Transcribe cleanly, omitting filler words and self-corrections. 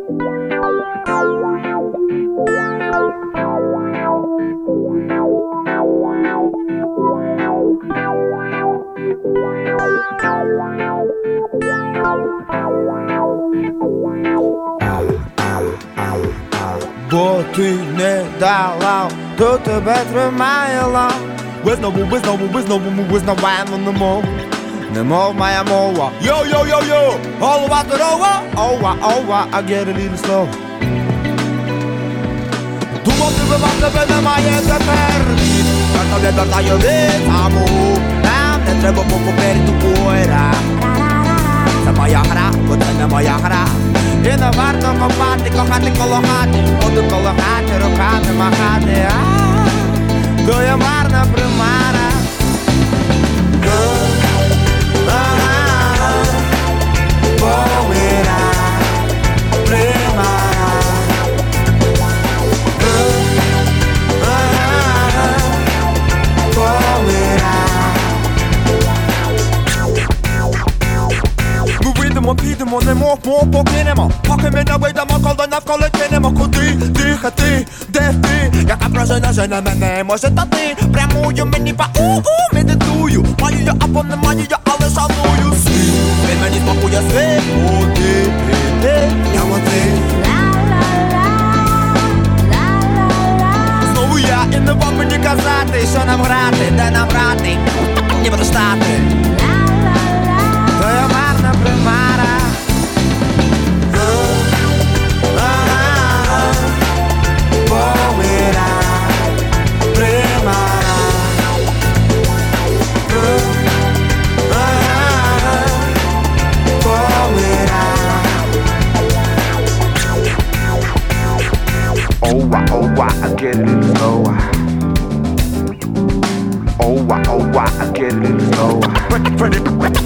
Бо ти не дала, то тебе тримала. Ви знову визнаваємо немов. Немов моя мова. Йо-йо-йо-йо, голова здорова. Ова, I get a little slow. Думав, тебе немає тепер. Я тобі вертаю від саму. Нам не треба попереду пора. Це моя гра, бо це не моя гра. І не варто кохати коло хати. Буду коло хати, руками махати. То я марна примара. Помира примара. Помира. Ми підемо, немов покинемо. Поки ми не вийдемо, коли навколо кинемо. Куди дихати, де ти? Яка прожина жене мене, може та ти? Прямую мені по у-у, медитую. Маю я або не маю я, але шаную світ. Він мені смакує світ. Куди ти, я один. Знову я і не вам мені казати, що нам грати, де нам грати, не буду стати. То я марна примара. Помира примара. Помира. Oh, I get it in slow. Oh, I get it in slow.